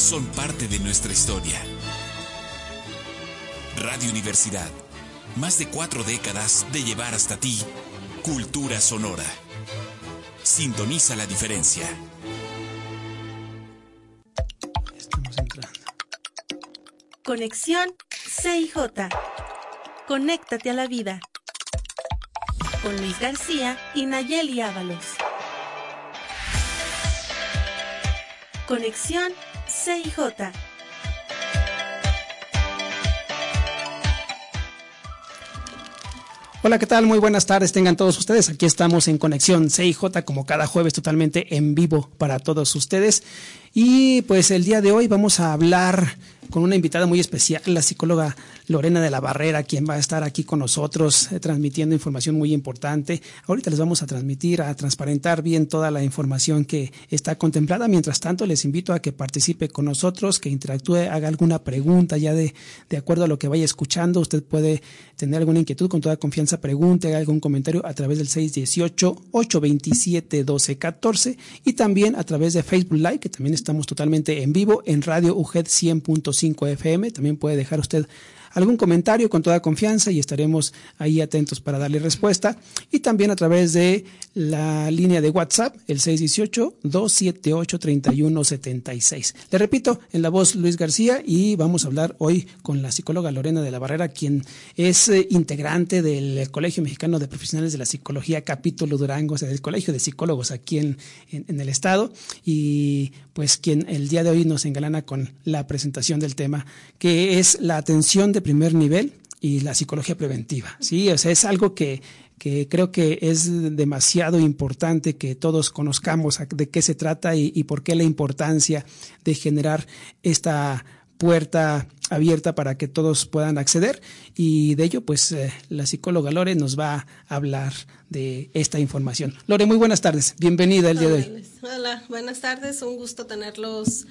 son parte de nuestra historia. Radio Universidad, más de 4 décadas de llevar hasta ti cultura sonora. Sintoniza la diferencia. Estamos entrando. Conexión CIJ. Conéctate a la vida. Con Luis García y Nayeli Ábalos. Conexión CIJ. Hola, ¿qué tal? Muy buenas tardes, tengan todos ustedes. Aquí estamos en Conexión CIJ, como cada jueves, totalmente en vivo para todos ustedes. Y pues el día de hoy vamos a hablar con una invitada muy especial, la psicóloga Lorena de la Barrera, quien va a estar aquí con nosotros transmitiendo información muy importante. Ahorita les vamos a transparentar bien toda la información que está contemplada. Mientras tanto, les invito a que participe con nosotros, que interactúe, haga alguna pregunta ya de acuerdo a lo que vaya escuchando. Usted puede tener alguna inquietud, con toda confianza pregunte, haga algún comentario a través del 618-827-1214 y también a través de Facebook Live, que también estamos totalmente en vivo en Radio UGED 100.5 FM. También puede dejar usted algún comentario con toda confianza y estaremos ahí atentos para darle respuesta. Y también a través de la línea de WhatsApp, el 618-278-3176. Le repito, en la voz Luis García, y vamos a hablar hoy con la psicóloga Lorena de la Barrera, quien es integrante del Colegio Mexicano de Profesionales de la Psicología, capítulo Durango, o sea, del Colegio de Psicólogos aquí en el estado, y pues quien el día de hoy nos engalana con la presentación del tema, que es la atención de primer nivel y la psicología preventiva. Sí, o sea, es algo que creo que es demasiado importante que todos conozcamos de qué se trata y por qué la importancia de generar esta puerta abierta para que todos puedan acceder, y de ello pues la psicóloga Lore nos va a hablar de esta información. Lore, muy buenas tardes, bienvenida el día de hoy. Hola, buenas tardes, un gusto tenerlos.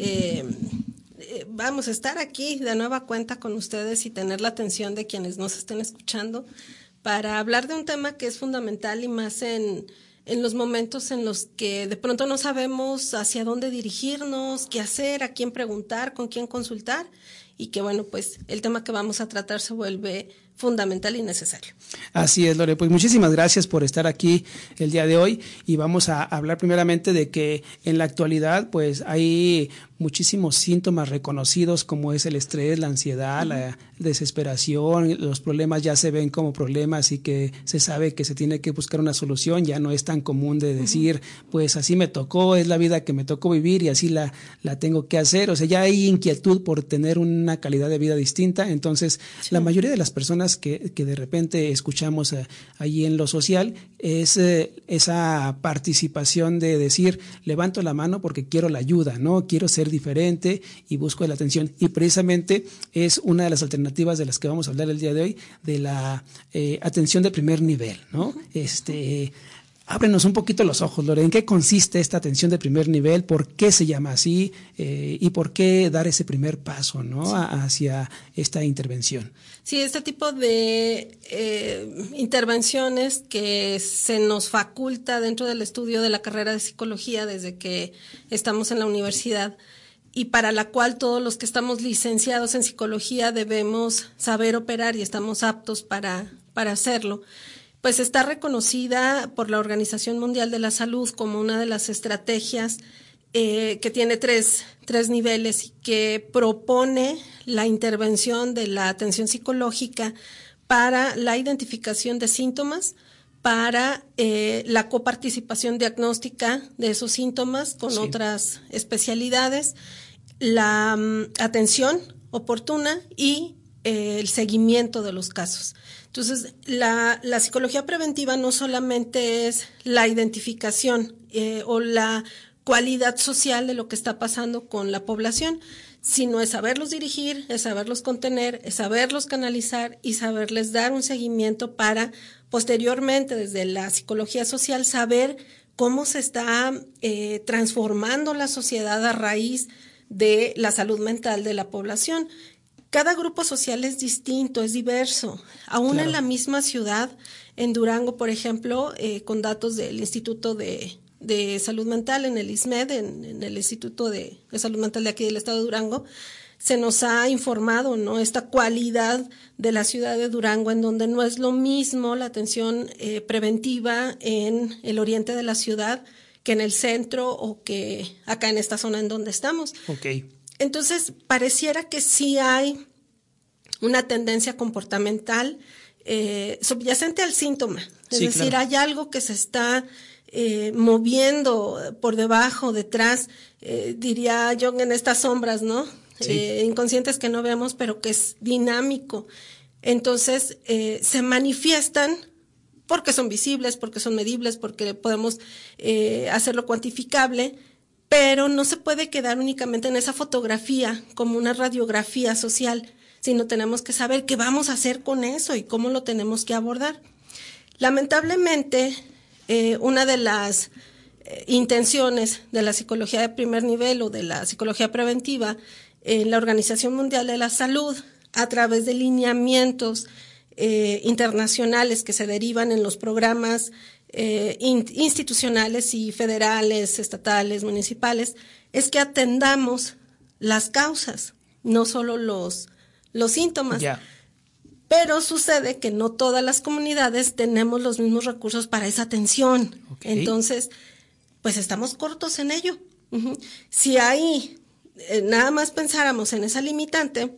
Vamos a estar aquí de nueva cuenta con ustedes y tener la atención de quienes nos estén escuchando para hablar de un tema que es fundamental, y más en los momentos en los que de pronto no sabemos hacia dónde dirigirnos, qué hacer, a quién preguntar, con quién consultar, y que bueno, pues el tema que vamos a tratar se vuelve fundamental y necesario. Así es, Lore, pues muchísimas gracias por estar aquí el día de hoy, y vamos a hablar primeramente de que en la actualidad pues hay muchísimos síntomas reconocidos, como es el estrés, la ansiedad, la desesperación. Los problemas ya se ven como problemas y que se sabe que se tiene que buscar una solución. Ya no es tan común de decir, pues así me tocó, es la vida que me tocó vivir y así la tengo que hacer. O sea, ya hay inquietud por tener una calidad de vida distinta. Entonces, sí, la mayoría de las personas que de repente escuchamos allí en lo social es esa participación de decir, levanto la mano porque quiero la ayuda, ¿no? Quiero ser diferente y busco la atención. Y precisamente es una de las alternativas de las que vamos a hablar el día de hoy, de la atención de primer nivel, ¿no? Ábrenos un poquito los ojos, Lore. ¿En qué consiste esta atención de primer nivel? ¿Por qué se llama así? ¿Y por qué dar ese primer paso, ¿no? Sí, hacia esta intervención. Sí, este tipo de intervenciones que se nos faculta dentro del estudio de la carrera de psicología desde que estamos en la universidad, y para la cual todos los que estamos licenciados en psicología debemos saber operar y estamos aptos para hacerlo, pues está reconocida por la Organización Mundial de la Salud como una de las estrategias que tiene tres niveles y que propone la intervención de la atención psicológica para la identificación de síntomas, para la coparticipación diagnóstica de esos síntomas con otras especialidades, la atención oportuna y el seguimiento de los casos. Entonces, la psicología preventiva no solamente es la identificación o la cualidad social de lo que está pasando con la población, sino es saberlos dirigir, es saberlos contener, es saberlos canalizar y saberles dar un seguimiento para posteriormente, desde la psicología social, saber cómo se está transformando la sociedad a raíz de la salud mental de la población. Cada grupo social es distinto, es diverso. Aún en la misma ciudad, en Durango, por ejemplo, con datos del Instituto de de Salud Mental, en el ISMED, en el Instituto de Salud Mental de aquí del estado de Durango, se nos ha informado, ¿no?, esta cualidad de la ciudad de Durango, en donde no es lo mismo la atención preventiva en el oriente de la ciudad que en el centro o que acá en esta zona en donde estamos. Okay. Entonces, pareciera que sí hay una tendencia comportamental subyacente al síntoma. Es decir, claro, hay algo que se está moviendo por debajo, detrás, diría Jung, en estas sombras, ¿no? Sí. Inconscientes que no vemos, pero que es dinámico. Entonces, se manifiestan porque son visibles, porque son medibles, porque podemos hacerlo cuantificable, pero no se puede quedar únicamente en esa fotografía como una radiografía social, sino tenemos que saber qué vamos a hacer con eso y cómo lo tenemos que abordar. Lamentablemente, una de las intenciones de la psicología de primer nivel o de la psicología preventiva en la Organización Mundial de la Salud, a través de lineamientos internacionales que se derivan en los programas institucionales y federales, estatales, municipales, es que atendamos las causas, no solo los síntomas. Yeah. Pero sucede que no todas las comunidades tenemos los mismos recursos para esa atención. Okay. Entonces, pues estamos cortos en ello. Uh-huh. Si ahí nada más pensáramos en esa limitante,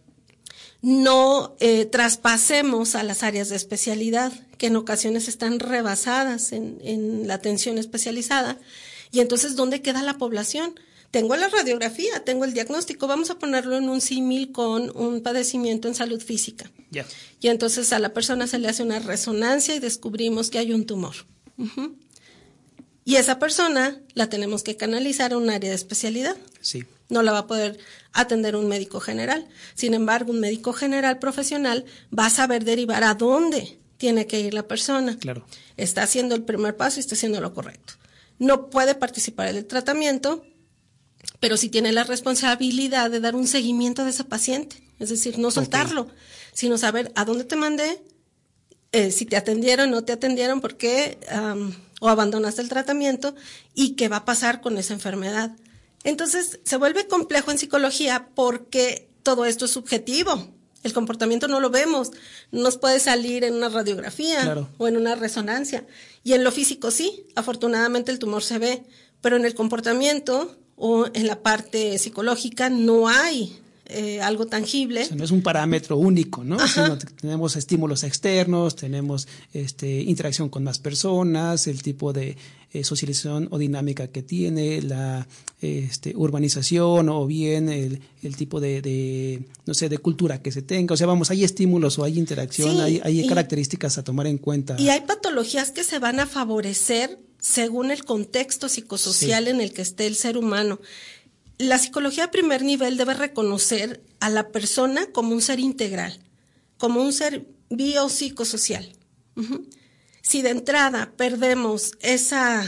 no traspasemos a las áreas de especialidad, que en ocasiones están rebasadas en la atención especializada. Y entonces, ¿dónde queda la población? Tengo la radiografía, tengo el diagnóstico, vamos a ponerlo en un símil con un padecimiento en salud física. Yeah. Y entonces a la persona se le hace una resonancia y descubrimos que hay un tumor. Uh-huh. Y esa persona la tenemos que canalizar a un área de especialidad. Sí. No la va a poder atender un médico general. Sin embargo, un médico general profesional va a saber derivar a dónde tiene que ir la persona. Claro. Está haciendo el primer paso y está haciendo lo correcto. No puede participar en el tratamiento, pero sí tiene la responsabilidad de dar un seguimiento de ese paciente. Es decir, no soltarlo, okay, sino saber a dónde te mandé, si te atendieron, no te atendieron, por qué, o abandonaste el tratamiento y qué va a pasar con esa enfermedad. Entonces, se vuelve complejo en psicología porque todo esto es subjetivo. El comportamiento no lo vemos, no nos puede salir en una radiografía, claro, o en una resonancia. Y en lo físico sí, afortunadamente el tumor se ve, pero en el comportamiento o en la parte psicológica no hay algo tangible. O sea, no es un parámetro único, ¿no? Sino tenemos estímulos externos, tenemos interacción con más personas, el tipo de socialización o dinámica que tiene, la urbanización o bien el tipo de no sé, de cultura que se tenga. O sea, vamos, hay estímulos o hay interacción, sí, hay características a tomar en cuenta. Y hay patologías que se van a favorecer según el contexto psicosocial, sí, en el que esté el ser humano. La psicología de primer nivel debe reconocer a la persona como un ser integral, como un ser biopsicosocial. Uh-huh. Si de entrada perdemos esa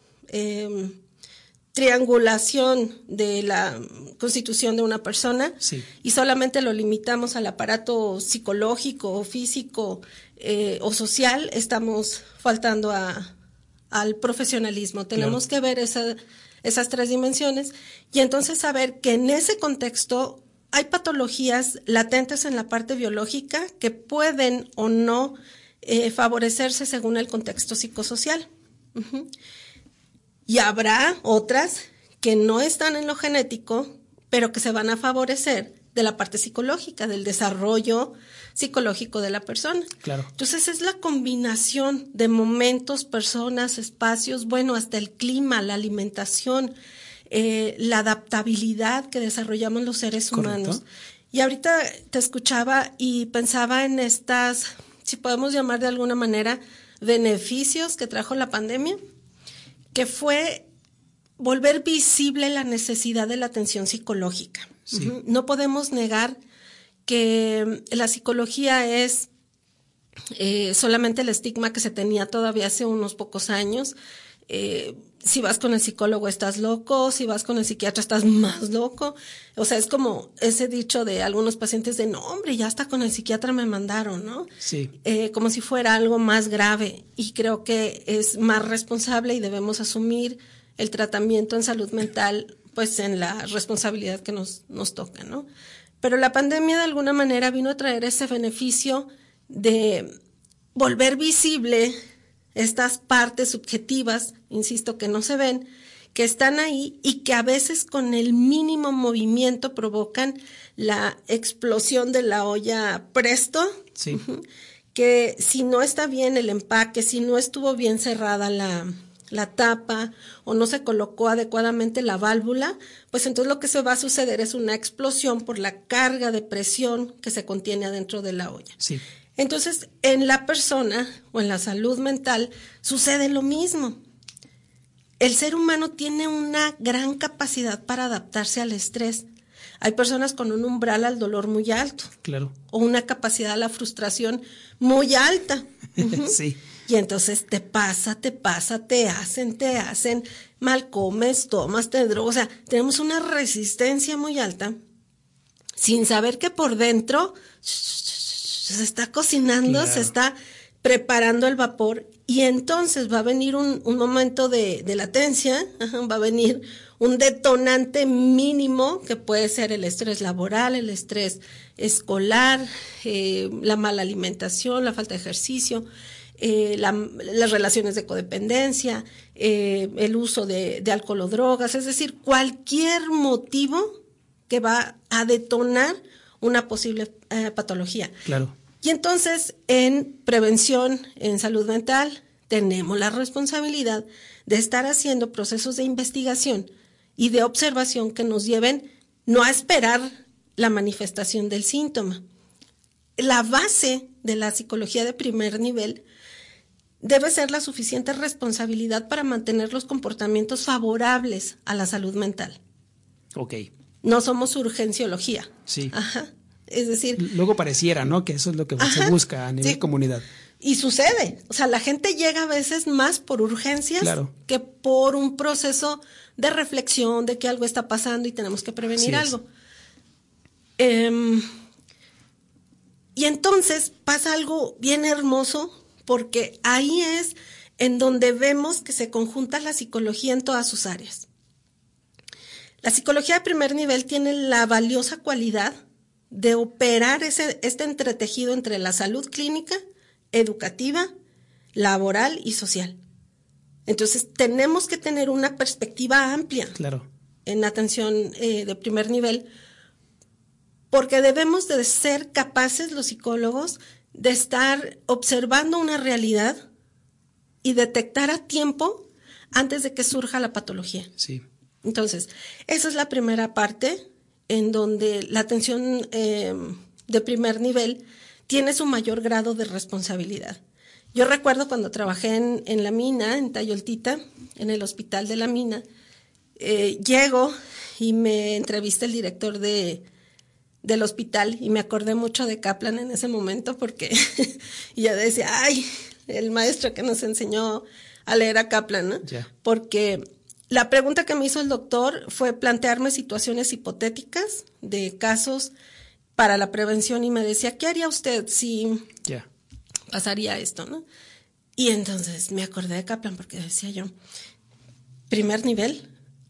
triangulación de la constitución de una persona, sí, y solamente lo limitamos al aparato psicológico o físico o social, estamos faltando al profesionalismo. Tenemos, claro, que ver esas tres dimensiones y entonces saber que en ese contexto hay patologías latentes en la parte biológica que pueden o no favorecerse según el contexto psicosocial. Uh-huh. Y habrá otras que no están en lo genético, pero que se van a favorecer de la parte psicológica, del desarrollo psicológico de la persona. Claro. Entonces es la combinación de momentos, personas, espacios, bueno, hasta el clima, la alimentación, la adaptabilidad que desarrollamos los seres humanos. Y ahorita te escuchaba y pensaba en estas, si podemos llamar de alguna manera, beneficios que trajo la pandemia, que fue volver visible la necesidad de la atención psicológica. Sí. Uh-huh. No podemos negar que la psicología es solamente el estigma que se tenía todavía hace unos pocos años. si vas con el psicólogo estás loco, si vas con el psiquiatra estás más loco. O sea, es como ese dicho de algunos pacientes de, no, hombre, ya hasta con el psiquiatra me mandaron, ¿no? Sí. Como si fuera algo más grave. Y creo que es más responsable y debemos asumir el tratamiento en salud mental, pues en la responsabilidad que nos toca, ¿no? Pero la pandemia de alguna manera vino a traer ese beneficio de volver visible estas partes subjetivas, insisto, que no se ven, que están ahí y que a veces con el mínimo movimiento provocan la explosión de la olla presto, Sí. que si no está bien el empaque, si no estuvo bien cerrada la tapa o no se colocó adecuadamente la válvula, pues entonces lo que se va a suceder es una explosión por la carga de presión que se contiene adentro de la olla. Sí. Entonces, en la persona o en la salud mental sucede lo mismo. El ser humano tiene una gran capacidad para adaptarse al estrés. Hay personas con un umbral al dolor muy alto. Claro. O una capacidad a la frustración muy alta. Sí. Y entonces te hacen, mal comes, tomas, te drogas. O sea, tenemos una resistencia muy alta sin saber que por dentro se está cocinando, claro, se está preparando el vapor y entonces va a venir un momento de latencia, va a venir un detonante mínimo que puede ser el estrés laboral, el estrés escolar, la mala alimentación, la falta de ejercicio, las relaciones de codependencia, el uso de alcohol o drogas, es decir, cualquier motivo que va a detonar una posible patología. Claro. Y entonces, en prevención, en salud mental, tenemos la responsabilidad de estar haciendo procesos de investigación y de observación que nos lleven no a esperar la manifestación del síntoma. La base de la psicología de primer nivel debe ser la suficiente responsabilidad para mantener los comportamientos favorables a la salud mental. Ok. No somos urgenciología. Sí. Ajá. Es decir, luego pareciera, ¿no? Que eso es lo que se busca a nivel comunidad. Y sucede. O sea, la gente llega a veces más por urgencias que por un proceso de reflexión de que algo está pasando y tenemos que prevenir algo. Y entonces pasa algo bien hermoso porque ahí es en donde vemos que se conjunta la psicología en todas sus áreas. La psicología de primer nivel tiene la valiosa cualidad de operar este entretejido entre la salud clínica, educativa, laboral y social. Entonces, tenemos que tener una perspectiva amplia en la atención de primer nivel, porque debemos de ser capaces los psicólogos de estar observando una realidad y detectar a tiempo antes de que surja la patología. Sí. Entonces, esa es la primera parte en donde la atención de primer nivel tiene su mayor grado de responsabilidad. Yo recuerdo cuando trabajé en la mina, en Tayoltita, en el hospital de la mina, llego y me entrevista el director del hospital y me acordé mucho de Kaplan en ese momento porque y yo decía, ay, el maestro que nos enseñó a leer a Kaplan, ¿no? Yeah. Porque la pregunta que me hizo el doctor fue plantearme situaciones hipotéticas de casos para la prevención y me decía, ¿qué haría usted si pasaría esto, no? Y entonces me acordé de Kaplan porque decía yo, primer nivel,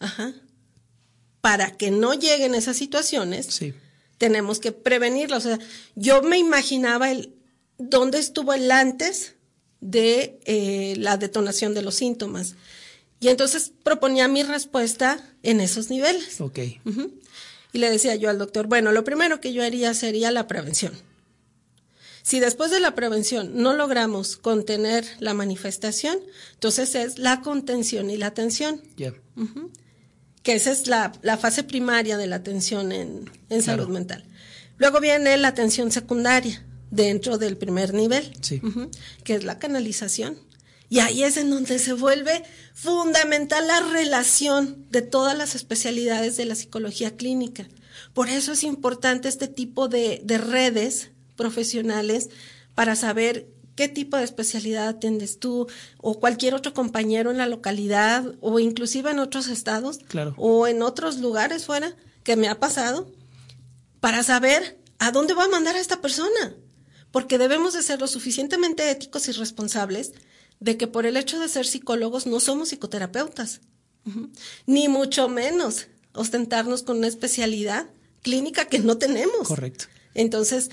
para que no lleguen esas situaciones, tenemos que prevenirlas. O sea, yo me imaginaba dónde estuvo el antes de la detonación de los síntomas. Y entonces proponía mi respuesta en esos niveles. Ok. Y le decía yo al doctor, bueno, lo primero que yo haría sería la prevención. Si después de la prevención no logramos contener la manifestación, entonces es la contención y la atención. Que esa es la fase primaria de la atención en salud mental. Luego viene la atención secundaria dentro del primer nivel, que es la canalización. Y ahí es en donde se vuelve fundamental la relación de todas las especialidades de la psicología clínica. Por eso es importante este tipo de redes profesionales para saber qué tipo de especialidad atiendes tú o cualquier otro compañero en la localidad o inclusive en otros estados o en otros lugares fuera que me ha pasado, para saber a dónde voy a mandar a esta persona, porque debemos de ser lo suficientemente éticos y responsables de que por el hecho de ser psicólogos no somos psicoterapeutas, ni mucho menos ostentarnos con una especialidad clínica que no tenemos. Correcto. Entonces,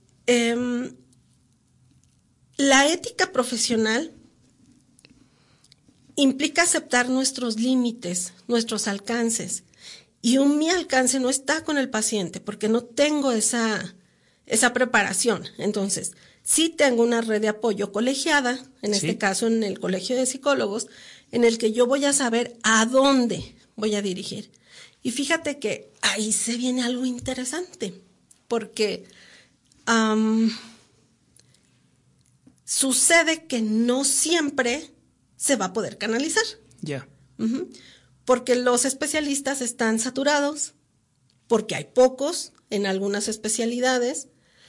la ética profesional implica aceptar nuestros límites, nuestros alcances. Y mi alcance no está con el paciente porque no tengo esa preparación. Entonces, sí tengo una red de apoyo colegiada, en este caso en el Colegio de Psicólogos, en el que yo voy a saber a dónde voy a dirigir. Y fíjate que ahí se viene algo interesante, porque sucede que no siempre se va a poder canalizar. Ya. Porque los especialistas están saturados, porque hay pocos en algunas especialidades,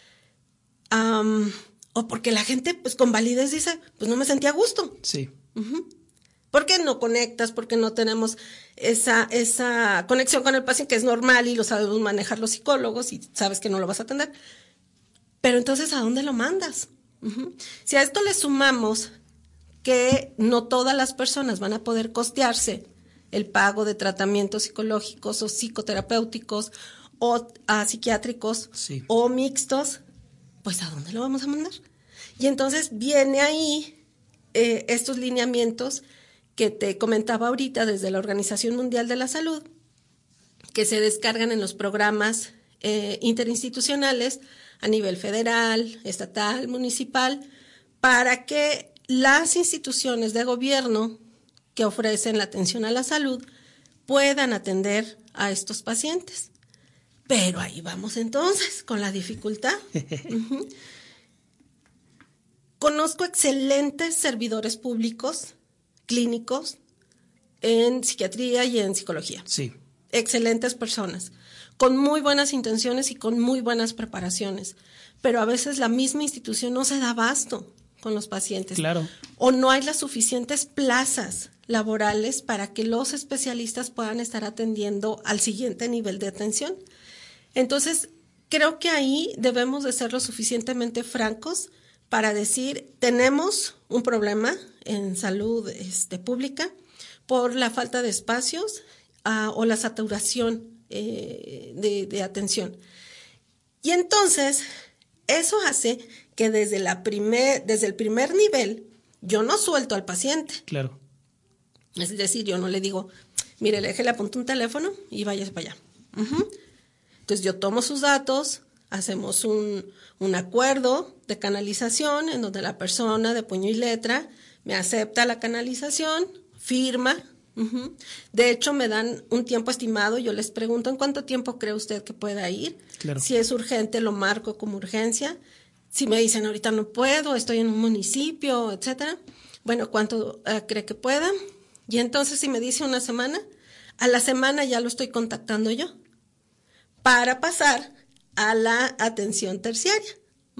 o porque la gente pues con validez dice, pues no me sentía a gusto. Sí. Porque no conectas, porque no tenemos esa conexión con el paciente, que es normal y lo sabemos manejar los psicólogos y sabes que no lo vas a atender. Pero entonces, ¿a dónde lo mandas? Si a esto le sumamos que no todas las personas van a poder costearse el pago de tratamientos psicológicos o psicoterapéuticos o psiquiátricos o mixtos, pues ¿a dónde lo vamos a mandar? Y entonces viene ahí estos lineamientos que te comentaba ahorita desde la Organización Mundial de la Salud, que se descargan en los programas interinstitucionales a nivel federal, estatal, municipal, para que las instituciones de gobierno que ofrecen la atención a la salud puedan atender a estos pacientes. Pero ahí vamos entonces con la dificultad. Conozco excelentes servidores públicos, clínicos, en psiquiatría y en psicología. Sí. Excelentes personas, con muy buenas intenciones y con muy buenas preparaciones. Pero a veces la misma institución no se da abasto con los pacientes. Claro. O no hay las suficientes plazas laborales para que los especialistas puedan estar atendiendo al siguiente nivel de atención. Entonces, creo que ahí debemos de ser lo suficientemente francos para decir, tenemos un problema en salud pública por la falta de espacios o la saturación de atención. Y entonces, eso hace que desde el primer nivel yo no suelto al paciente. Claro. Es decir, yo no le digo, mire, le apunto un teléfono y váyase para allá. Entonces yo tomo sus datos, hacemos un acuerdo de canalización en donde la persona de puño y letra me acepta la canalización, firma. De hecho, me dan un tiempo estimado. Yo les pregunto, ¿en cuánto tiempo cree usted que pueda ir? Claro. Si es urgente, lo marco como urgencia. Si me dicen, ahorita no puedo, estoy en un municipio, etcétera. Bueno, ¿cuánto cree que pueda? Y entonces, si me dice una semana, a la semana ya lo estoy contactando yo para pasar a la atención terciaria.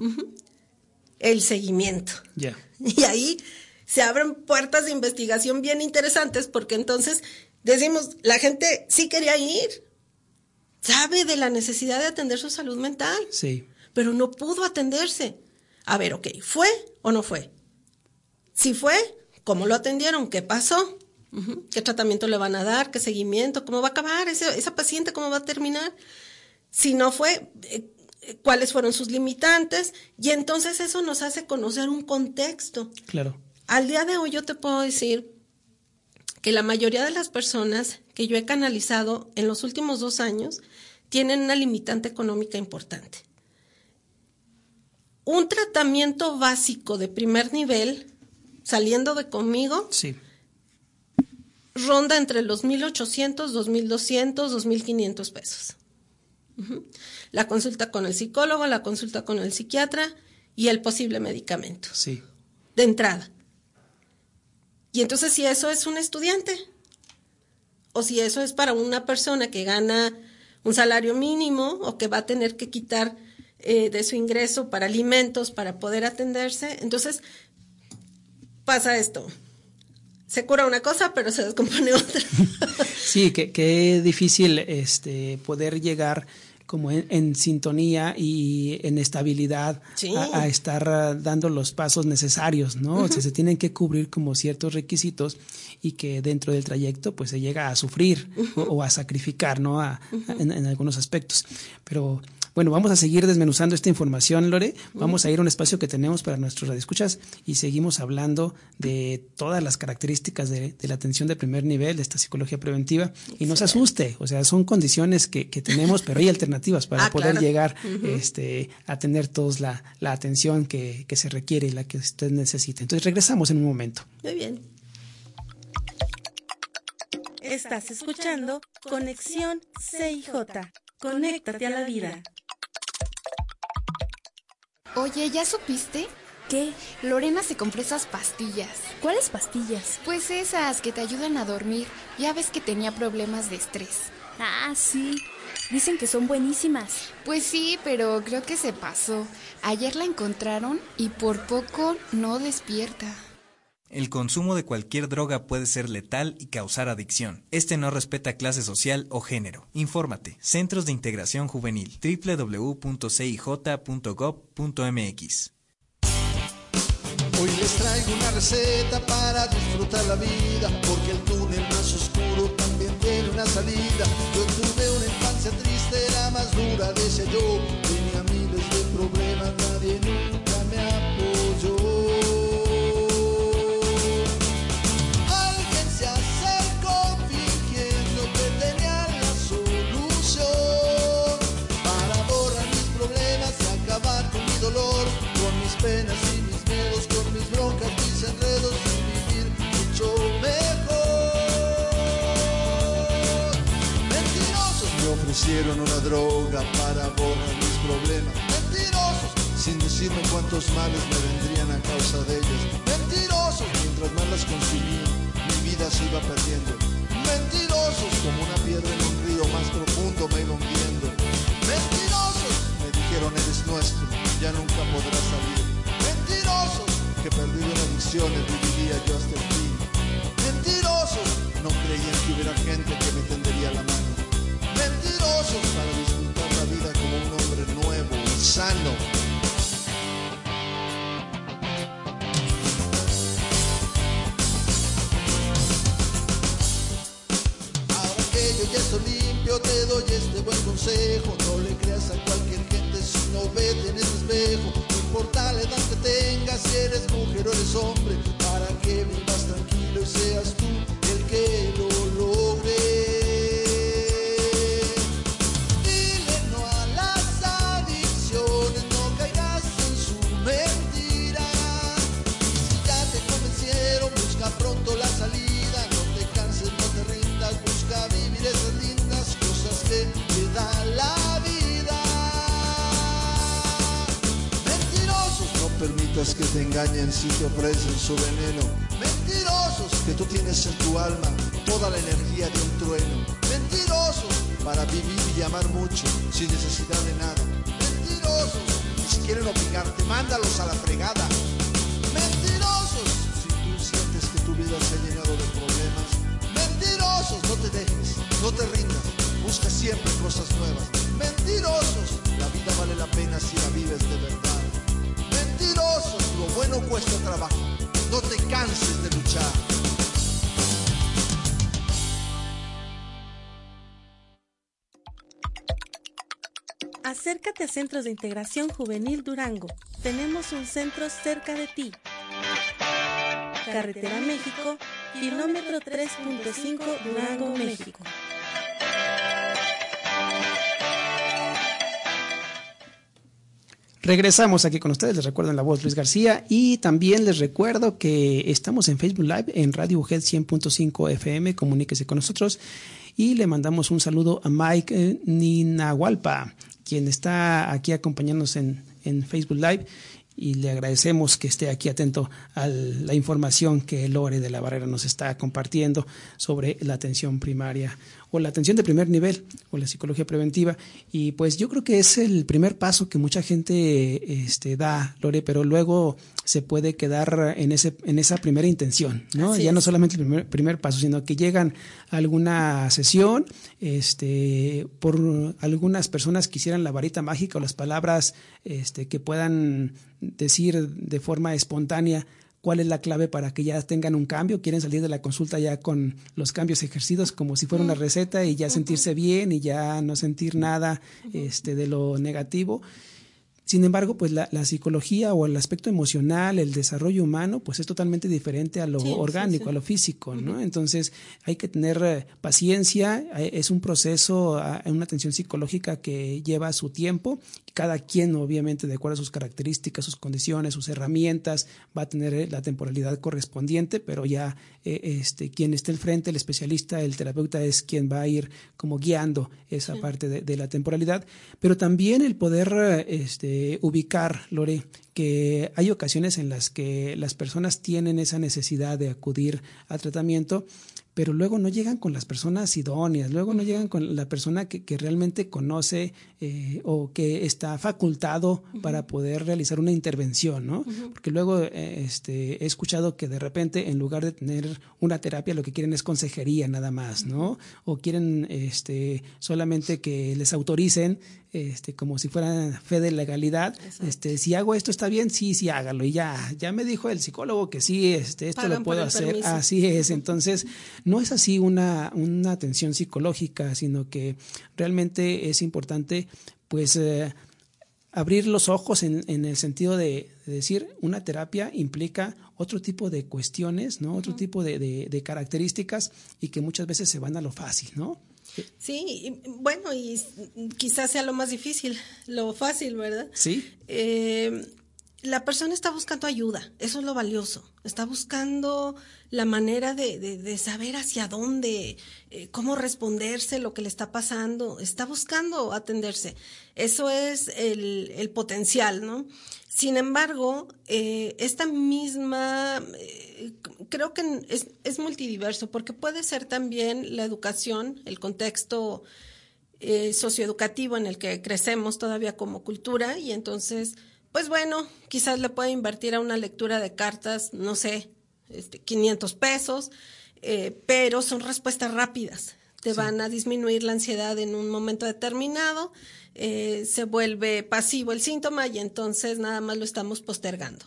El seguimiento. Ya. Y ahí se abren puertas de investigación bien interesantes porque entonces decimos, la gente sí quería ir, sabe de la necesidad de atender su salud mental, pero no pudo atenderse. A ver, ok, ¿fue o no fue? Si fue, ¿cómo lo atendieron? ¿Qué pasó? ¿Qué tratamiento le van a dar? ¿Qué seguimiento? ¿Cómo va a acabar esa paciente? ¿Cómo va a terminar? Si no fue, ¿cuáles fueron sus limitantes? Y entonces eso nos hace conocer un contexto. Claro. Al día de hoy yo te puedo decir que la mayoría de las personas que yo he canalizado en los últimos 2 años tienen una limitante económica importante. Un tratamiento básico de primer nivel, saliendo de conmigo, ronda entre los 1,800, 2,200, 2,500 pesos. La consulta con el psicólogo, la consulta con el psiquiatra y el posible medicamento. De entrada. Y entonces, si eso es un estudiante, o si eso es para una persona que gana un salario mínimo, o que va a tener que quitar de su ingreso para alimentos, para poder atenderse. Entonces, pasa esto. Se cura una cosa, pero se descompone otra. Sí, que difícil poder llegar como en sintonía y en estabilidad sí. a estar dando los pasos necesarios, ¿no? O sea, se tienen que cubrir como ciertos requisitos y que dentro del trayecto pues se llega a sufrir o a sacrificar, ¿no? En algunos aspectos. Pero bueno, vamos a seguir desmenuzando esta información, Lore. Vamos a ir a un espacio que tenemos para nuestros radioescuchas y seguimos hablando de todas las características de la atención de primer nivel, de esta psicología preventiva. Y no se asuste, o sea, son condiciones que tenemos, pero hay alternativas para poder llegar a tener todos la atención que se requiere y la que usted necesita. Entonces regresamos en un momento. Muy bien. Estás escuchando Conexión CIJ. Conéctate a la vida. Oye, ¿ya supiste? ¿Qué? Lorena se compró esas pastillas. ¿Cuáles pastillas? Pues esas que te ayudan a dormir. Ya ves que tenía problemas de estrés. Ah, sí. Dicen que son buenísimas. Pues sí, pero creo que se pasó. Ayer la encontraron y por poco no despierta. El consumo de cualquier droga puede ser letal y causar adicción. Este no respeta clase social o género. Infórmate. Centros de Integración Juvenil. www.cij.gov.mx. Hoy les traigo una receta para disfrutar la vida, porque el túnel más oscuro también tiene una salida. Yo tuve una infancia triste, la más dura, decía yo. Tenía miles de problemas, nadie nunca me apoyó. Alguien se acercó fingiendo que tenía la solución para borrar mis problemas y acabar con mi dolor, con mis penas y mis miedos, con mis broncas, mis enredos, y vivir mucho mejor. Mentirosos me ofrecieron una droga para borrar mis problemas. Mentirosos, sin decirme cuántos males me vendrían a causa de ellos. Mentirosos, mientras más las consumía, mi vida se iba perdiendo. Mentirosos, como una piedra en un río más profundo me iba hundiendo. Mentirosos, me dijeron eres nuestro, ya nunca podrás salir. Mentirosos, que perdido en adicciones viviría yo hasta el fin. Mentirosos, no creían que hubiera gente que me tendería la mano. Mentirosos, para disfrutar la vida como un hombre nuevo y sano. Ahora que yo ya estoy limpio, te doy este buen consejo. No le creas a cualquier gente, sino vete en ese espejo. No importa la edad que tengas, si eres mujer o eres hombre, para que vivas tranquilo y seas tú el que lo logre. Dile no a las adicciones, no caigas en su mentira. Y si ya te convencieron, busca pronto la salida. No te canses, no te rindas, busca vivir esas lindas cosas que te da la vida. Mentirosos, no permitas que te engañen si te ofrecen su veneno. Mentirosos, que tú tienes en tu alma toda la energía de un trueno. Mentirosos, para vivir y amar mucho sin necesidad de nada. Mentirosos, si quieren obligarte, mándalos a la fregada. Mentirosos, si tú sientes que tu vida se ha llenado de problemas. Mentirosos, no te dejes, no te rindas, busca siempre cosas nuevas. Mentirosos, la vida vale la pena si la vives de verdad. Mentirosos, lo bueno cuesta trabajo, no te canses de luchar. Acércate a Centros de Integración Juvenil Durango. Tenemos un centro cerca de ti. Carretera México, kilómetro 3.5, Durango, México. Regresamos aquí con ustedes, les recuerdo en la voz Luis García y también les recuerdo que estamos en Facebook Live en Radio UGED 100.5 FM, comuníquese con nosotros y le mandamos un saludo a Mike Ninahualpa, quien está aquí acompañándonos en Facebook Live y le agradecemos que esté aquí atento a la información que Lore de la Barrera nos está compartiendo sobre la atención primaria o la atención de primer nivel o la psicología preventiva. Y pues yo creo que es el primer paso que mucha gente da, Lore, pero luego se puede quedar en esa primera intención, ¿no? Así ya es. no solamente el primer paso, sino que llegan a alguna sesión, por algunas personas quisieran la varita mágica o las palabras que puedan decir de forma espontánea cuál es la clave para que ya tengan un cambio, quieren salir de la consulta ya con los cambios ejercidos como si fuera una receta y ya sentirse bien y ya no sentir nada de lo negativo. Sin embargo, pues la psicología o el aspecto emocional, el desarrollo humano, pues es totalmente diferente a lo orgánico, a lo físico, ¿no? Entonces hay que tener paciencia, es un proceso, una atención psicológica que lleva su tiempo. Cada quien, obviamente, de acuerdo a sus características, sus condiciones, sus herramientas, va a tener la temporalidad correspondiente, pero ya quien esté al frente, el especialista, el terapeuta, es quien va a ir como guiando esa parte de la temporalidad. Pero también el poder ubicar, Lore, que hay ocasiones en las que las personas tienen esa necesidad de acudir a tratamiento, pero luego no llegan con las personas idóneas, luego no llegan con la persona que realmente conoce o que está facultado para poder realizar una intervención, ¿no? Porque luego he escuchado que de repente en lugar de tener una terapia lo que quieren es consejería nada más, ¿no? O quieren solamente que les autoricen como si fuera fe de legalidad. Si hago esto está bien, sí, hágalo. Y ya me dijo el psicólogo que sí, esto pagan lo puedo hacer. Permiso. Así es. Entonces, no es así una atención psicológica, sino que realmente es importante, pues, abrir los ojos en el sentido de decir, una terapia implica otro tipo de cuestiones, ¿no? Otro tipo de características y que muchas veces se van a lo fácil, ¿no? Sí, y bueno, y quizás sea lo más difícil, lo fácil, ¿verdad? Sí. La persona está buscando ayuda, eso es lo valioso, está buscando la manera de saber hacia dónde, cómo responderse lo que le está pasando, está buscando atenderse, eso es el potencial, ¿no? Sin embargo, esta misma, creo que es multidiverso, porque puede ser también la educación, el contexto socioeducativo en el que crecemos todavía como cultura, y entonces, pues bueno, quizás le puede invertir a una lectura de cartas, no sé, 500 pesos, pero son respuestas rápidas. Te van a disminuir la ansiedad en un momento determinado, se vuelve pasivo el síntoma y entonces nada más lo estamos postergando.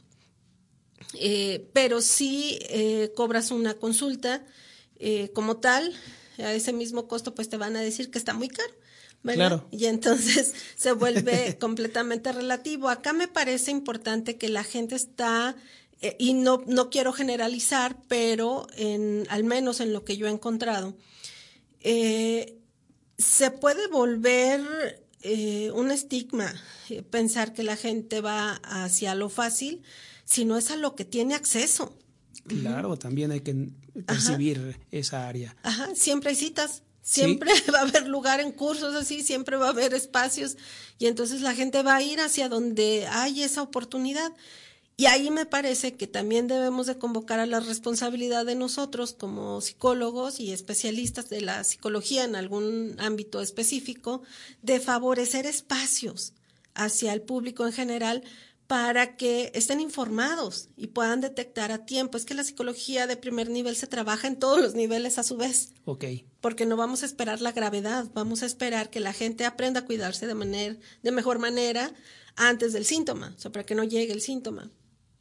Pero si cobras una consulta como tal, a ese mismo costo pues te van a decir que está muy caro, ¿verdad? Claro. Y entonces se vuelve completamente relativo. Acá me parece importante que la gente está, y no quiero generalizar, pero al menos en lo que yo he encontrado, se puede volver un estigma pensar que la gente va hacia lo fácil, si no es a lo que tiene acceso. Claro, también hay que percibir esa área. Ajá, siempre hay citas, siempre va a haber lugar en cursos así, siempre va a haber espacios y entonces la gente va a ir hacia donde hay esa oportunidad. Y ahí me parece que también debemos de convocar a la responsabilidad de nosotros como psicólogos y especialistas de la psicología en algún ámbito específico, de favorecer espacios hacia el público en general para que estén informados y puedan detectar a tiempo. Es que la psicología de primer nivel se trabaja en todos los niveles a su vez. Okay. Porque no vamos a esperar la gravedad, vamos a esperar que la gente aprenda a cuidarse de mejor manera antes del síntoma, o sea, para que no llegue el síntoma.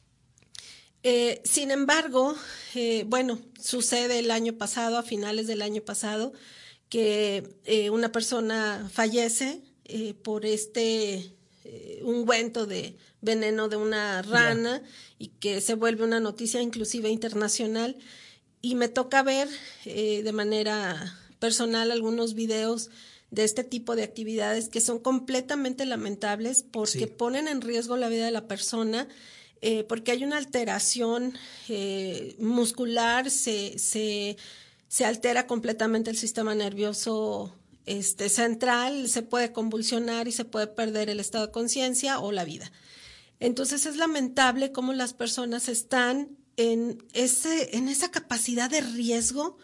Sin embargo, bueno, sucede el año pasado, a finales del año pasado, que una persona fallece por ungüento de veneno de una rana y que se vuelve una noticia inclusive internacional. Y me toca ver de manera personal algunos videos de este tipo de actividades que son completamente lamentables porque ponen en riesgo la vida de la persona. Porque hay una alteración muscular, se altera completamente el sistema nervioso central, se puede convulsionar y se puede perder el estado de conciencia o la vida. Entonces es lamentable cómo las personas están en esa capacidad de riesgo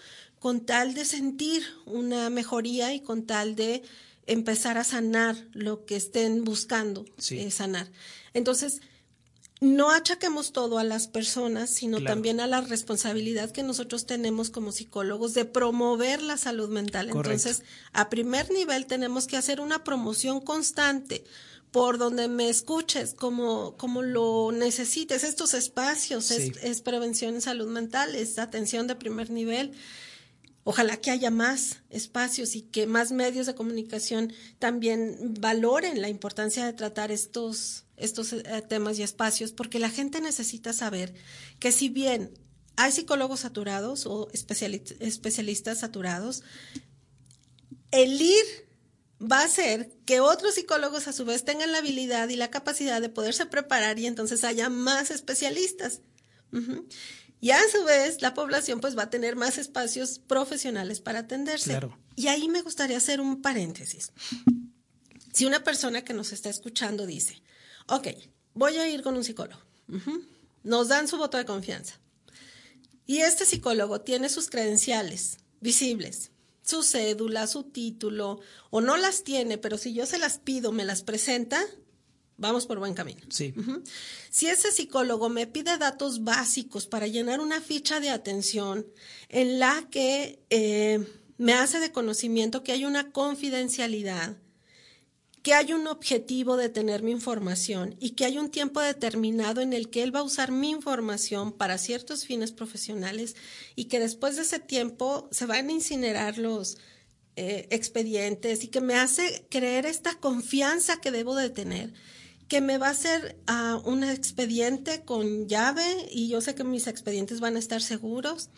con tal de sentir una mejoría y con tal de empezar a sanar lo que estén buscando sanar. Entonces, no achaquemos todo a las personas, sino también a la responsabilidad que nosotros tenemos como psicólogos de promover la salud mental. Correcto. Entonces, a primer nivel tenemos que hacer una promoción constante por donde me escuches, como lo necesites. Estos espacios es prevención en salud mental, es atención de primer nivel. Ojalá que haya más espacios y que más medios de comunicación también valoren la importancia de tratar estos temas y espacios, porque la gente necesita saber que si bien hay psicólogos saturados o especialistas saturados, el ir va a hacer que otros psicólogos a su vez tengan la habilidad y la capacidad de poderse preparar y entonces haya más especialistas. Y a su vez la población pues va a tener más espacios profesionales para atenderse. Claro. Y ahí me gustaría hacer un paréntesis. Si una persona que nos está escuchando dice, ok, voy a ir con un psicólogo, nos dan su voto de confianza, y este psicólogo tiene sus credenciales visibles, su cédula, su título, o no las tiene, pero si yo se las pido, me las presenta, vamos por buen camino. Sí. Si ese psicólogo me pide datos básicos para llenar una ficha de atención en la que me hace de conocimiento que hay una confidencialidad, que hay un objetivo de tener mi información y que hay un tiempo determinado en el que él va a usar mi información para ciertos fines profesionales y que después de ese tiempo se van a incinerar los expedientes, y que me hace creer esta confianza que debo de tener, que me va a hacer un expediente con llave y yo sé que mis expedientes van a estar seguros,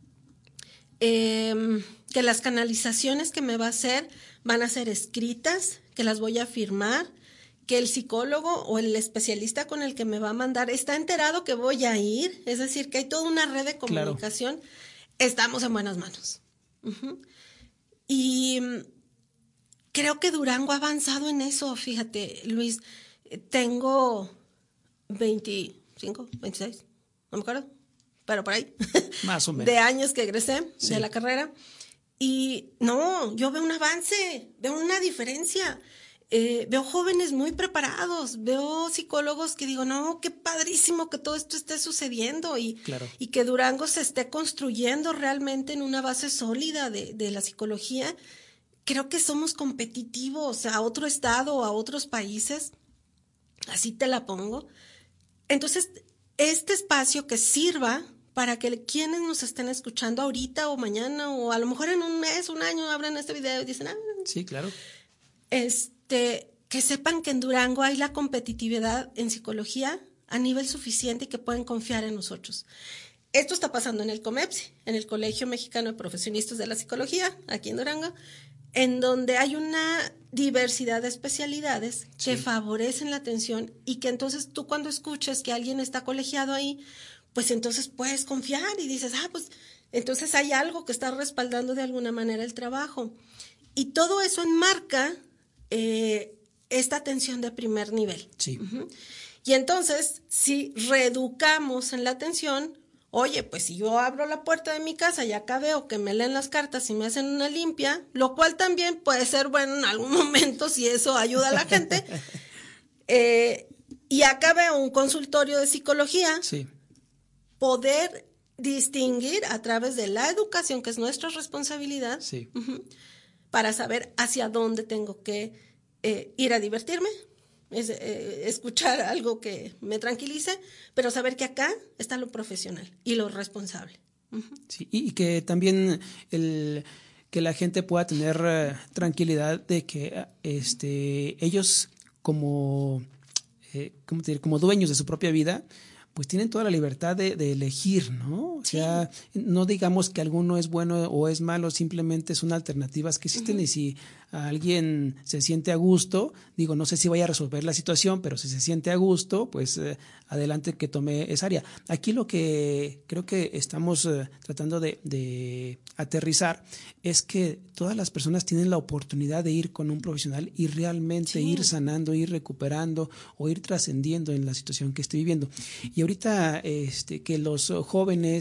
que las canalizaciones que me va a hacer van a ser escritas, que las voy a firmar, que el psicólogo o el especialista con el que me va a mandar está enterado que voy a ir, es decir, que hay toda una red de comunicación. Claro. Estamos en buenas manos. Y creo que Durango ha avanzado en eso, fíjate, Luis. Tengo 25, 26, no me acuerdo, pero por ahí. Más o menos. De años que egresé de la carrera. Y no, yo veo un avance, veo una diferencia. Veo jóvenes muy preparados, veo psicólogos que digo, no, qué padrísimo que todo esto esté sucediendo y que Durango se esté construyendo realmente en una base sólida de la psicología. Creo que somos competitivos a otro estado, a otros países. Así te la pongo. Entonces, este espacio que sirva para que quienes nos estén escuchando ahorita o mañana o a lo mejor en un mes, un año, abran este video y dicen, sí, claro. Que sepan que en Durango hay la competitividad en psicología a nivel suficiente y que pueden confiar en nosotros. Esto está pasando en el COMEPSI, en el Colegio Mexicano de Profesionistas de la Psicología, aquí en Durango, en donde hay una diversidad de especialidades que favorecen la atención y que entonces tú cuando escuches que alguien está colegiado ahí, pues entonces puedes confiar y dices, pues entonces hay algo que está respaldando de alguna manera el trabajo. Y todo eso enmarca esta atención de primer nivel. Sí. Y entonces, si reeducamos en la atención, oye, pues si yo abro la puerta de mi casa y acá veo que me leen las cartas y me hacen una limpia, lo cual también puede ser bueno en algún momento si eso ayuda a la gente, y acá veo un consultorio de psicología, poder distinguir a través de la educación, que es nuestra responsabilidad, para saber hacia dónde tengo que ir a divertirme, escuchar algo que me tranquilice, pero saber que acá está lo profesional y lo responsable. Sí, y que también que la gente pueda tener tranquilidad de que ellos como dueños de su propia vida, pues tienen toda la libertad de elegir, ¿no? O sea, no digamos que alguno es bueno o es malo, simplemente son alternativas que existen y si alguien se siente a gusto, digo, no sé si vaya a resolver la situación, pero si se siente a gusto, pues adelante que tome esa área. Aquí lo que creo que estamos tratando de aterrizar es que todas las personas tienen la oportunidad de ir con un profesional y realmente ir sanando, ir recuperando o ir trascendiendo en la situación que estoy viviendo. Y ahorita que los jóvenes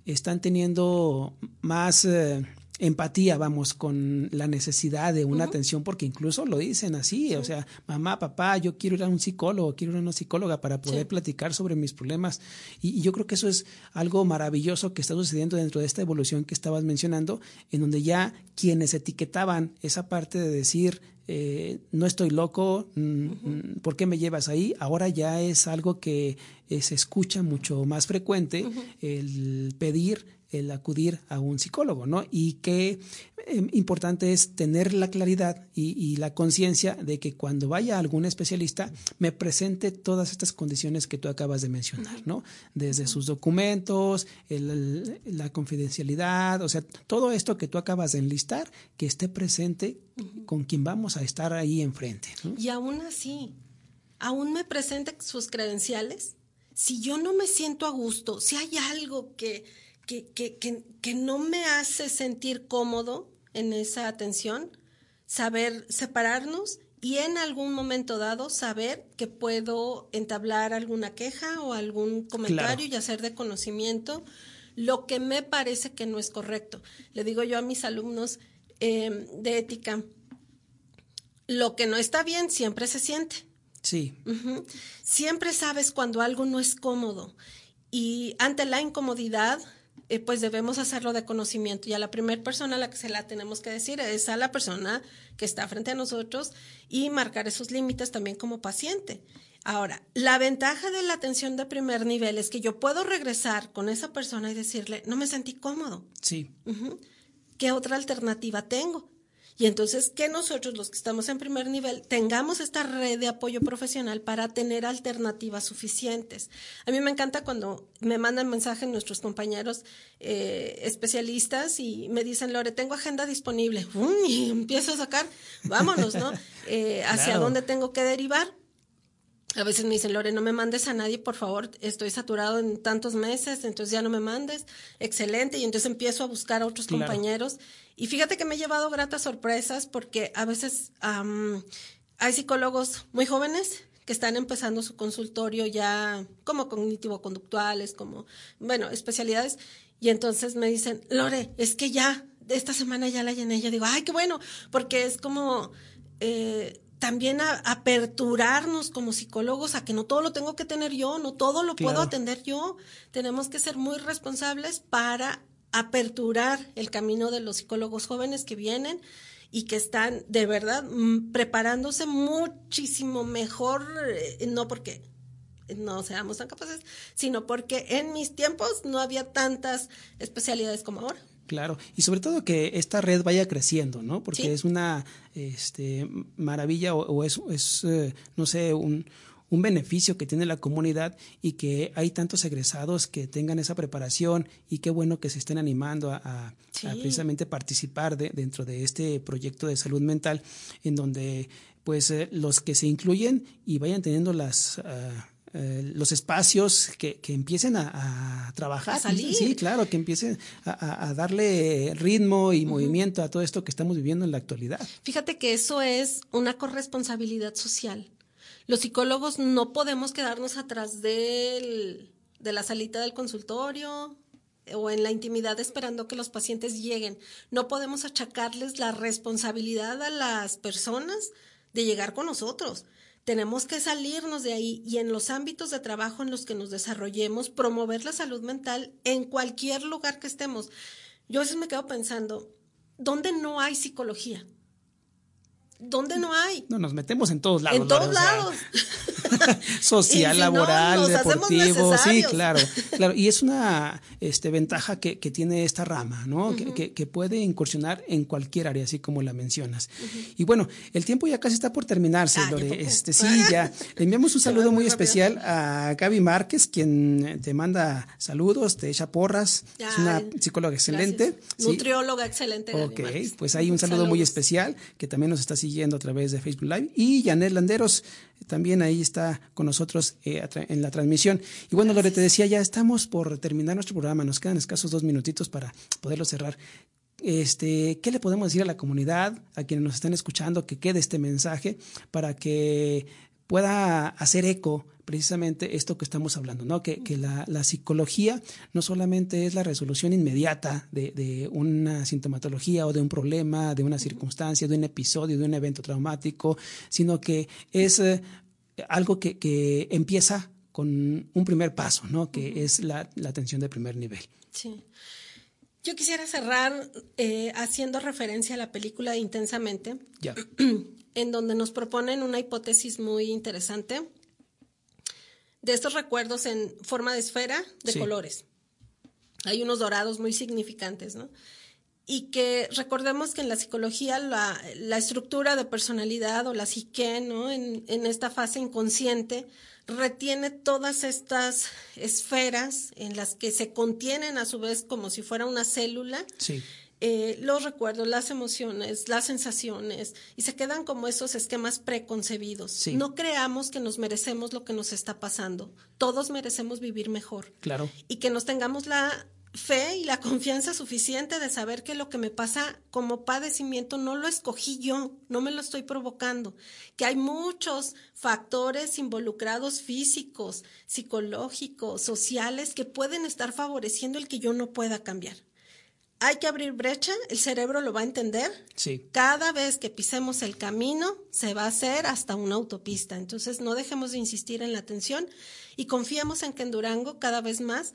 están teniendo más empatía, vamos, con la necesidad de una atención, porque incluso lo dicen así, o sea, mamá, papá, yo quiero ir a un psicólogo, quiero ir a una psicóloga para poder platicar sobre mis problemas. Y yo creo que eso es algo maravilloso que está sucediendo dentro de esta evolución que estabas mencionando, en donde ya quienes etiquetaban esa parte de decir, no estoy loco, ¿por qué me llevas ahí? Ahora ya es algo que se escucha mucho más frecuente, el pedir, el acudir a un psicólogo, ¿no? Y qué importante es tener la claridad y la conciencia de que cuando vaya a algún especialista me presente todas estas condiciones que tú acabas de mencionar, ¿no? Desde sus documentos, la confidencialidad, o sea, todo esto que tú acabas de enlistar, que esté presente con quien vamos a estar ahí enfrente, ¿no? Y aún así, aún me presente sus credenciales, si yo no me siento a gusto, si hay algo que no me hace sentir cómodo en esa atención, saber separarnos y en algún momento dado saber que puedo entablar alguna queja o algún comentario y hacer de conocimiento lo que me parece que no es correcto. Le digo yo a mis alumnos de ética, lo que no está bien siempre se siente. Sí. Siempre sabes cuando algo no es cómodo y ante la incomodidad pues debemos hacerlo de conocimiento y a la primera persona a la que se la tenemos que decir es a la persona que está frente a nosotros y marcar esos límites también como paciente. Ahora, la ventaja de la atención de primer nivel es que yo puedo regresar con esa persona y decirle, no me sentí cómodo. Sí. ¿Qué otra alternativa tengo? Y entonces que nosotros, los que estamos en primer nivel, tengamos esta red de apoyo profesional para tener alternativas suficientes. A mí me encanta cuando me mandan mensajes nuestros compañeros especialistas y me dicen, Lore, tengo agenda disponible. Y empiezo a sacar, vámonos, ¿no? Hacia dónde tengo que derivar. A veces me dicen, Lore, no me mandes a nadie, por favor, estoy saturado en tantos meses, entonces ya no me mandes. Excelente, y entonces empiezo a buscar a otros compañeros. Y fíjate que me he llevado gratas sorpresas porque a veces hay psicólogos muy jóvenes que están empezando su consultorio ya como cognitivo-conductuales, como, bueno, especialidades. Y entonces me dicen, Lore, es que ya, esta semana ya la llené. Yo digo, ay, qué bueno, porque es como también aperturarnos como psicólogos a que no todo lo tengo que tener yo, no todo lo puedo atender yo. Tenemos que ser muy responsables para aperturar el camino de los psicólogos jóvenes que vienen y que están de verdad preparándose muchísimo mejor, no porque no seamos tan capaces, sino porque en mis tiempos no había tantas especialidades como ahora. Claro, y sobre todo que esta red vaya creciendo, ¿no? Porque es una maravilla o es no sé, un beneficio que tiene la comunidad y que hay tantos egresados que tengan esa preparación y qué bueno que se estén animando a precisamente participar dentro de este proyecto de salud mental en donde pues los que se incluyen y vayan teniendo los espacios que empiecen a trabajar. A salir. Sí, claro, que empiecen a darle ritmo y movimiento a todo esto que estamos viviendo en la actualidad. Fíjate que eso es una corresponsabilidad social. Los psicólogos no podemos quedarnos atrás de la salita del consultorio o en la intimidad esperando que los pacientes lleguen. No podemos achacarles la responsabilidad a las personas de llegar con nosotros. Tenemos que salirnos de ahí y en los ámbitos de trabajo en los que nos desarrollemos, promover la salud mental en cualquier lugar que estemos. Yo a veces me quedo pensando, ¿dónde no hay psicología? ¿Dónde no hay? No, nos metemos en todos lados. En todos lados. Social, si laboral, no, deportivo, sí, claro. Y es una ventaja que tiene esta rama, ¿no? Que puede incursionar en cualquier área, así como la mencionas. Y bueno, el tiempo ya casi está por terminarse, Lore. Sí, ya. Le enviamos un saludo muy especial a Gaby Márquez, quien te manda saludos, te echa porras. Es una psicóloga excelente. Sí. Nutrióloga excelente. Ok, pues hay un saludo muy especial que también nos está siguiendo a través de Facebook Live. Y Janet Landeros también ahí está con nosotros en la transmisión. Y bueno, Lore, te decía, ya estamos por terminar nuestro programa, nos quedan escasos 2 minutitos para poderlo cerrar. ¿Qué le podemos decir a la comunidad, a quienes nos están escuchando, que quede este mensaje para que pueda hacer eco precisamente esto que estamos hablando, ¿no? Que la psicología no solamente es la resolución inmediata de una sintomatología o de un problema, de una circunstancia, de un episodio, de un evento traumático, sino que es algo que empieza con un primer paso, ¿no? Que es la atención de primer nivel. Sí. Yo quisiera cerrar haciendo referencia a la película Intensamente, Ya. en donde nos proponen una hipótesis muy interesante de estos recuerdos en forma de esfera de Sí. colores. Hay unos dorados muy significantes, ¿no? Y que recordemos que en la psicología la estructura de personalidad o la psique, ¿no? En esta fase inconsciente retiene todas estas esferas en las que se contienen a su vez como si fuera una célula. Sí. Los recuerdos, las emociones, las sensaciones, y se quedan como esos esquemas preconcebidos. Sí. No creamos que nos merecemos lo que nos está pasando. Todos merecemos vivir mejor. Claro. Y que nos tengamos la fe y la confianza suficiente de saber que lo que me pasa como padecimiento no lo escogí yo, no me lo estoy provocando, que hay muchos factores involucrados físicos, psicológicos, sociales que pueden estar favoreciendo el que yo no pueda cambiar. Hay que abrir brecha, el cerebro lo va a entender. Sí. Cada vez que pisemos el camino, se va a hacer hasta una autopista. Entonces, no dejemos de insistir en la atención y confiemos en que en Durango cada vez más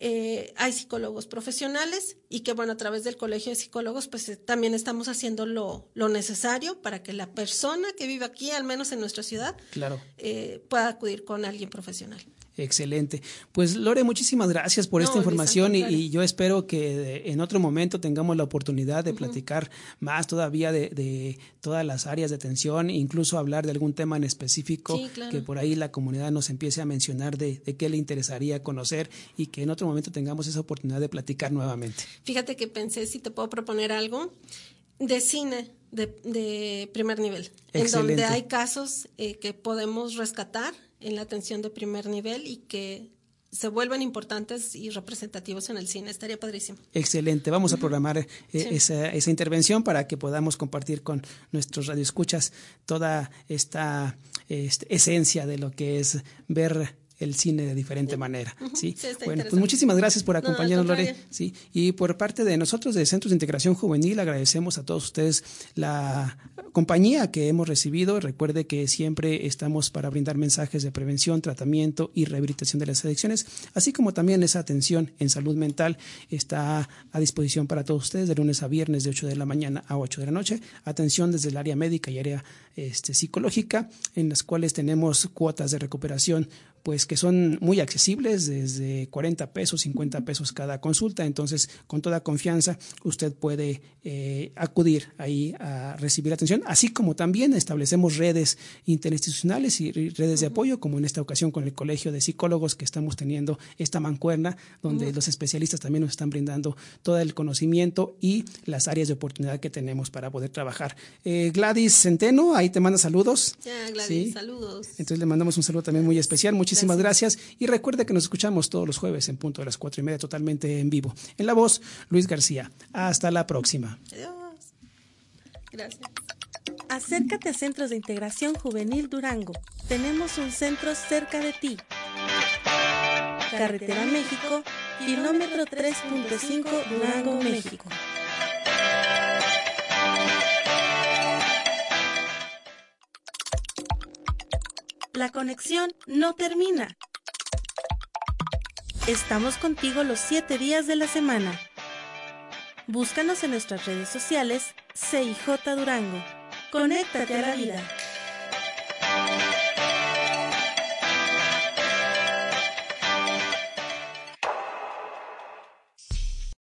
hay psicólogos profesionales y que, bueno, a través del Colegio de Psicólogos, pues también estamos haciendo lo necesario para que la persona que vive aquí, al menos en nuestra ciudad, Claro. Pueda acudir con alguien profesional. Excelente. Pues Lore, muchísimas gracias por esta Luis, información al contrario. y yo espero que en otro momento tengamos la oportunidad de platicar más todavía de todas las áreas de atención, incluso hablar de algún tema en específico, Sí, claro. que por ahí la comunidad nos empiece a mencionar de qué le interesaría conocer y que en otro momento tengamos esa oportunidad de platicar nuevamente. Fíjate que pensé si te puedo proponer algo de cine de primer nivel, en Excelente. donde hay casos que podemos rescatar en la atención de primer nivel y que se vuelven importantes y representativos en el cine. Estaría padrísimo. Excelente. Vamos a programar esa intervención para que podamos compartir con nuestros radioescuchas toda esta esencia de lo que es ver el cine de diferente manera, ¿sí? Sí, está Bueno, pues interesante. muchísimas gracias por acompañarnos, al Lore, contrario. ¿sí? Y por parte de nosotros de Centros de Integración Juvenil agradecemos a todos ustedes la compañía que hemos recibido. Recuerde que siempre estamos para brindar mensajes de prevención, tratamiento y rehabilitación de las adicciones, así como también esa atención en salud mental está a disposición para todos ustedes de lunes a viernes de 8 de la mañana a 8 de la noche. Atención desde el área médica y área psicológica, en las cuales tenemos cuotas de recuperación pues que son muy accesibles, desde 40 pesos, 50 pesos cada consulta. Entonces, con toda confianza, usted puede acudir ahí a recibir atención, así como también establecemos redes interinstitucionales y redes de apoyo, como en esta ocasión con el Colegio de Psicólogos, que estamos teniendo esta mancuerna, donde los especialistas también nos están brindando todo el conocimiento y las áreas de oportunidad que tenemos para poder trabajar. Gladys Centeno, ahí te manda saludos. Ya, Gladys, ¿Sí? saludos. Entonces le mandamos un saludo también muy especial. Muchísimas gracias. Y recuerde que nos escuchamos todos los jueves en punto de las 4:30 totalmente en vivo. En la voz, Luis García. Hasta la próxima. Adiós. Gracias. Acércate a Centros de Integración Juvenil Durango. Tenemos un centro cerca de ti. Carretera México, kilómetro 3.5, Durango, México. La conexión no termina. Estamos contigo los 7 días de la semana. Búscanos en nuestras redes sociales CIJ Durango. Conéctate a la vida.